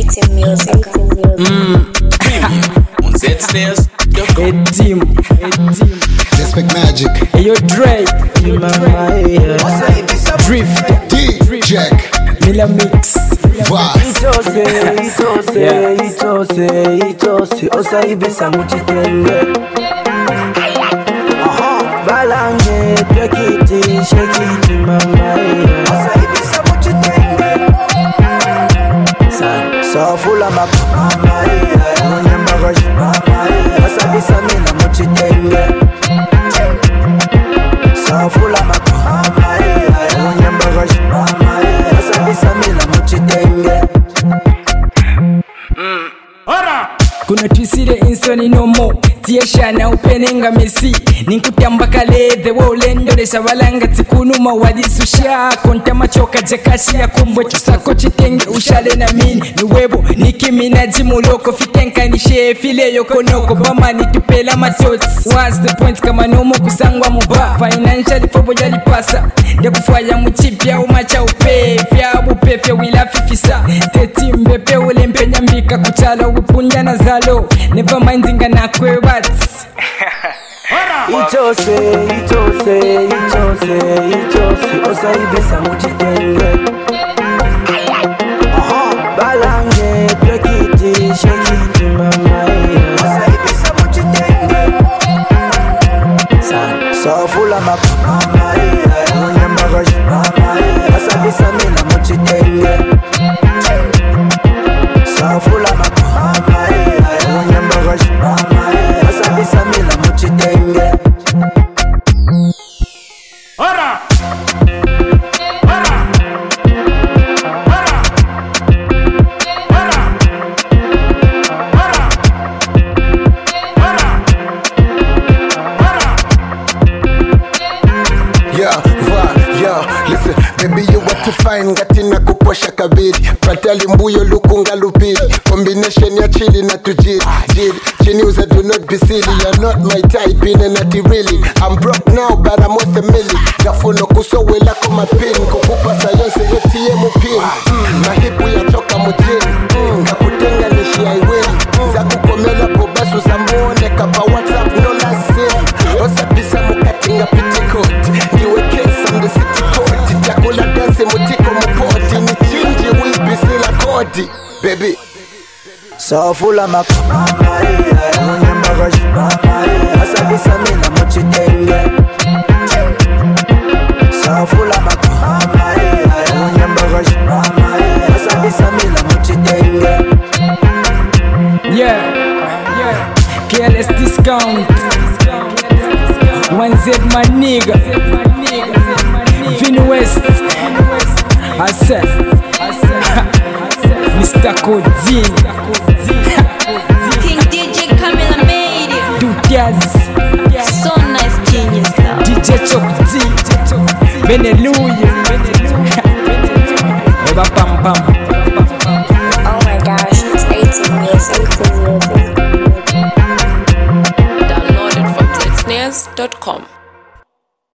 18 music. On Z-Snares. A-Team. Respect Magic. Hey yo Dre. Drift. D-Jack. Mila Mix. Vaz. Itose osayibisa muchitenge balange twekiti shekiti mama osayibisa muchitenge sofula mama munyambagaji osayibisa mina muchitenge sofula mama munyambagaji osayibisa mina muchitenge. Kuna twisire insoni nomo Tieshana upenenga mesi Ninkutamba kalede Wolendo lesha walanga tikunuma Wadisusha konta machoka jakashi ya kumbwe Chusako chitenge ushale na mini Nuwebo nikiminaji muloko Fitenka ni shefile yokonoko Bama nitupela matoti What's the point kama nomo kusangwa muba Financially fobo jali pasa Ndekufaya mchipya umacha upe Fya upefya wila fifisa Teti mbepe ulempe nyambika Kuchala upunja na zalo Never mindinga na kwe bats Itose osayibisa muchitenge balange twekiti shekiti mama osayibisa muchitenge sofula mama munyambagaji osayibisa mina muchitenge sofula mama munyambagaji osayibisa mina muchitenge. Listen, baby, you what to find gatina kuposha kabiri Pratali mbuyo lukunga lupiri Combination ya chili na tujiri Chini uza do not be silly You're not my type in and not really I'm broke now but I'm worth a million Gafuno kusowela kuma pin Kukupa sayonse yetie mupin Mahibu ya toka mujini Kakutenga nishi aiweli Za kukomela pobasu za muone Kapa WhatsApp no last sale Osa pisa mukatinga petticoat Niwe case I'm the city court Chakula dance mutiko mupoti Ni chinji wibi sila kodi Baby sofula mama munyambagaji osayibisa mina muchitenge sofula mama munyambagaji osayibisa mina muchitenge. Yeah Careless discount 1Z my nigga Vin West I said Mr. Codeine King DJ Camila made it. Dutiaz So nice, genius though. DJ Chok D Beneluya Eba pam pam. Oh my gosh, it's 18 music. Downloaded from zsnares.com.